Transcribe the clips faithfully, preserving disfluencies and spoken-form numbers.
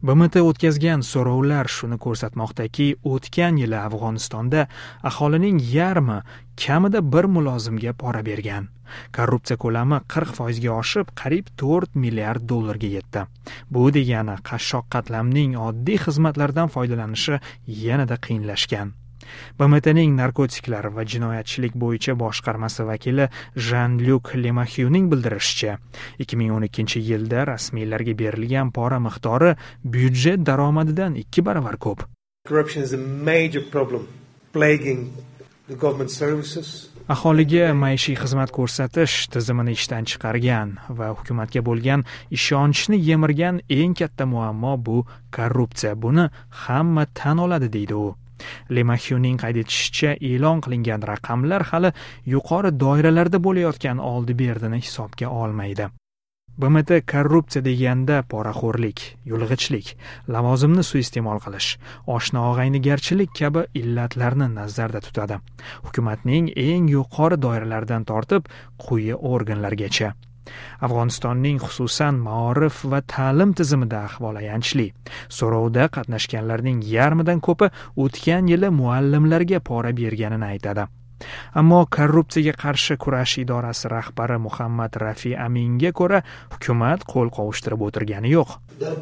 B M T o'tkazgan so'rovlar shuni ko'rsatmoqdaki, o'tgan yili Afg'onistonda aholining yarmi kamida bir mulozimga pora bergan. Korrupsiya ko'lami qirq foizga oshib, qariyb to'rt milliard dollarga yetdi. Bu degani qashshoq qatlamning oddiy xizmatlardan foydalanishi yanada qiyinlashgan. B M T'ning narkotiklar va jinoyatchilik bo'yicha boshqarmasi vakili Jean-Luc Lemahyuning bildirishicha, ikki ming o'n ikkinchi yilda rasmiylarga berilgan pora miqdori byudjet daromadidan ikki baravar ko'p. Corruption is a major problem plaguing the government services. Aholiga maishiy xizmat ko'rsatish tizimini ishdan chiqargan va hukumatga bo'lgan ishonchni yemirgan eng katta muammo bu korrupsiya. Buni hamma tan oladi, deydi u. Lemahyuning qayd etishicha, e'lon qilingan raqamlar hali yuqori doiralarda bo'layotgan oldi-berdini hisobga olmaydi. B M T korrupsiya deganda poraxo'rlik, yulg'ichlik, lavozimni suiiste'mol qilish, oshna-og'aynigarchilik kabi illatlarni nazarda tutadi. Hukumatning eng yuqori doiralaridan tortib quyi organlargacha. Afg'onistonning xususan maorif va ta'lim tizimida ahvol ayanchli. So'rovda qatnashganlarning yarmidan ko'pi o'tgan yili muallimlarga pora berganini aytadi. Ammo korrupsiyaga qarshi kurash idorasi rahbari Muhammad Rafi Aminga ko'ra, hukumat qo'l qovushtirib o'tirgani yo'q.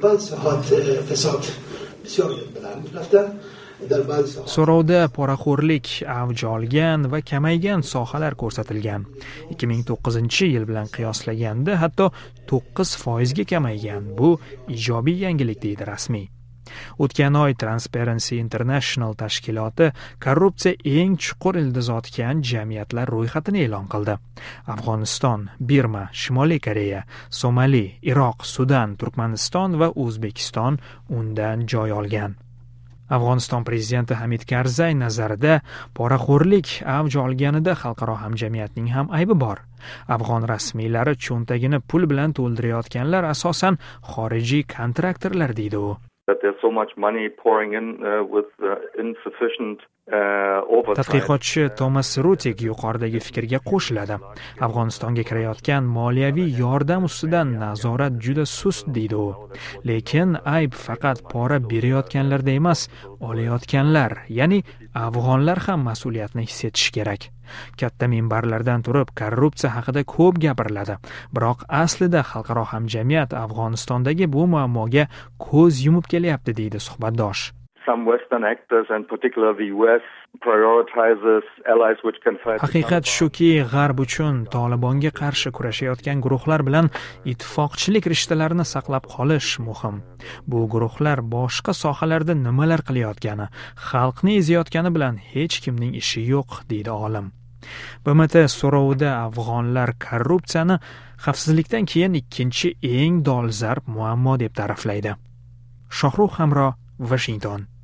So'rovda poraxo'rlik avj olgan va kamaygan sohalar ko'rsatilgan. ikki ming to'qqizinchi yil bilan qiyoslaganda hatto to'qqiz foizga kamaygan. Bu ijobiy yangilik, deydi rasmiy. O'tgan oy Transparency International tashkiloti korrupsiya eng chuqur ildiz otgan jamiyatlar ro'yxatini e'lon qildi. Afg'oniston, Birma, Shimoliy Koreya, Somali, Iroq, Sudan, Turkmaniston va O'zbekiston undan joy olgan. Afg'oniston prezidenti Hamid Karzay nazarida poraxo'rlik avj olganida xalqaro hamjamiyatning ham aybi bor. Afg'on rasmiylari cho'ntagini pul bilan to'ldirayotganlar asosan xorijiy kontraktorlar, deydi u. There's so much money pouring in uh, with uh, insufficient uh, oversight. Tadqiqotchi Thomas Rutik yuqoridagi fikrga qo'shiladi. Afg'onistonga kirayotgan moliyaviy yordam ustidan nazorat juda sust, deydi u. Lekin ayb faqat pora berayotganlarda emas, olayotganlar, ya'ni afg'onlar ham mas'uliyatni his etishi kerak. Katta minbarlardan turib korrupsiya haqida ko'p gapiriladi, biroq aslida xalqaro hamjamiyat Afg'onistondagi bu muammoga ko'z yumib kelyapti, deydi suhbatdosh. Some Western actors and particularly the U S prioritizes allies which can fight. Haqiqat shuki, G'arb uchun Tolibonga qarshi kurashayotgan guruhlar bilan ittifoqchilik rishtalarini saqlab qolish muhim. Bu guruhlar boshqa sohalarda nimalar qilayotgani, xalqni ezayotgani bilan hech kimning ishi yo'q, deydi olim. B M T so'rovida afg'onlar korrupsiyani xavfsizlikdan keyin ikkinchi eng dolzarb muammo deb ta'riflaydi. Shohrux Hamro, Washington.